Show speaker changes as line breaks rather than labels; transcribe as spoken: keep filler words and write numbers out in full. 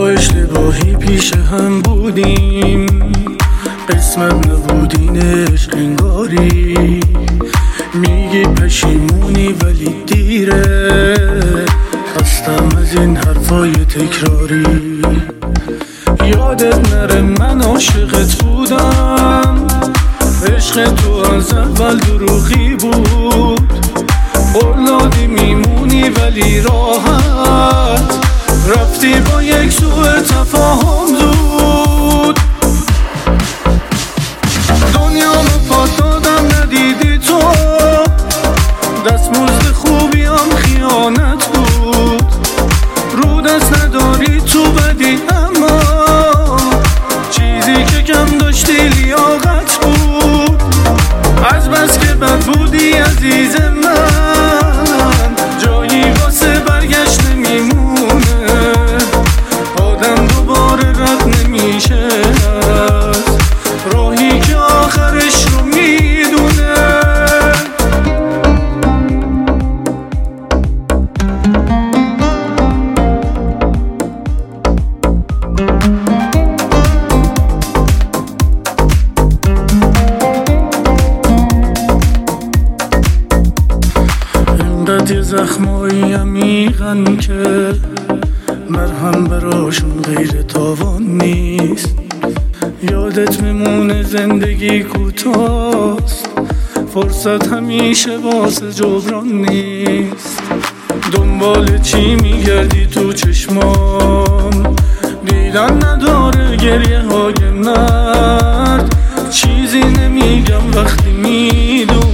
با اشتباهی پیش هم بودیم، قسمت نبودین عشق انگاری. میگی پشیمونی ولی دیره، خستم از این حرفای تکراری. یادت نره من عاشقت بودم، عشق تو از اول دروغی بود. اولادی میمونی ولی راحت، رفتی با یک سوء تفاهم زود. دنیامو پاک دادم ندیدی تو، دستمزد خوبی هم خیانت بود. رو دست نداری تو بدی، اما چیزی که کم داشتی لیاقت بود. از بس که بد بودی عزیز من، جایی واسه برگشت نمیمونه. آدم دوباره رد نمیشه از راهی که آخرش رو میدونه. یه زخمایی عمیقن که مرهم براشون غیر تاوان نیست. یادت میمونه زندگی کوتاست، فرصت همیشه واسه جبران نیست. دنبال چی میگردی تو چشمام، دیدن نداره گریه های مرد. چیزی نمیگم وقتی میدونم